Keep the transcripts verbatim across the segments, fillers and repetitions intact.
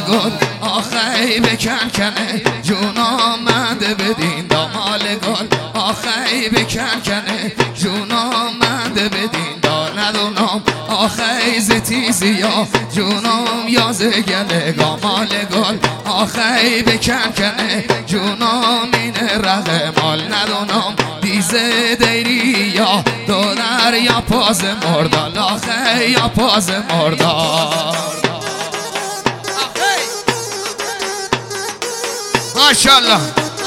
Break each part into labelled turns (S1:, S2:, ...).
S1: گل آخی بکن کنه جونا منده بدین دامال گل آخی بکن کنه جونا منده بدین دا ندونم آخی زتیزی یا جونم یازه گله گامال گل آخی بکن کنه جونم این رقه مال ندونم دیزه دیری یا دولر یا پاز مردال آخی یا پاز مردال ماشاءالله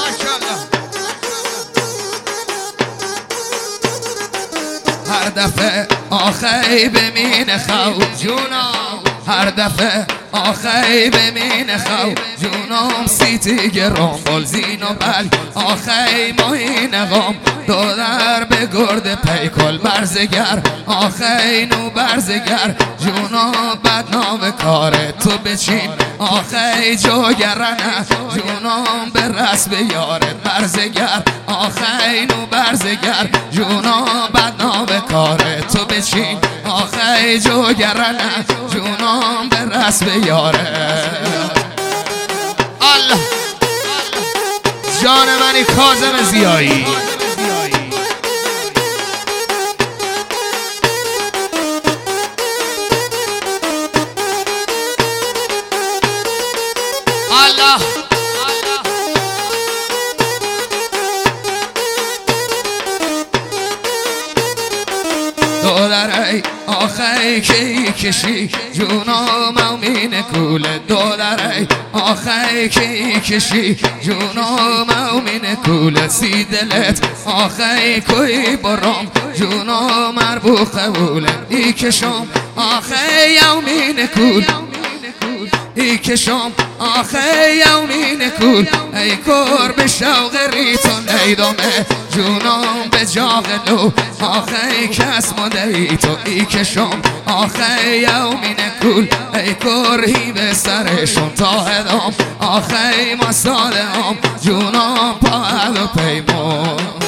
S1: هر دفعه آخی بمین خو جونم هر دفعه آخی بمین خو جونم سیتی گرام بلزین و بل آخی ماهی نغام دادر به گرد پیکل برزگر آخی نو برزگر جونا بدنام کار تو بچین آخی جاگرنه جونام به رسم یارت برزگر آخی نو برزگر جونا بدنام کار تو بچین آخی جاگرنه جونام به رسم یارت الله جان منی کاظم ضیایی الله دولره آخی کی کشی جونام امین کوله دولره آخی کی کشی جونام امین کوله سی دلت آخی کوی برام جونام مربو قبوله ای کشم آخی امین کول ای کشم آخی امین کول ای کور به شوق ریتون ای دامه جونام به جاغلو آخی کس مده ای تو ای کشم آخی امین کول ای کورهی به سرشون تا هدام آخی ما سالم جونام پا و پیمون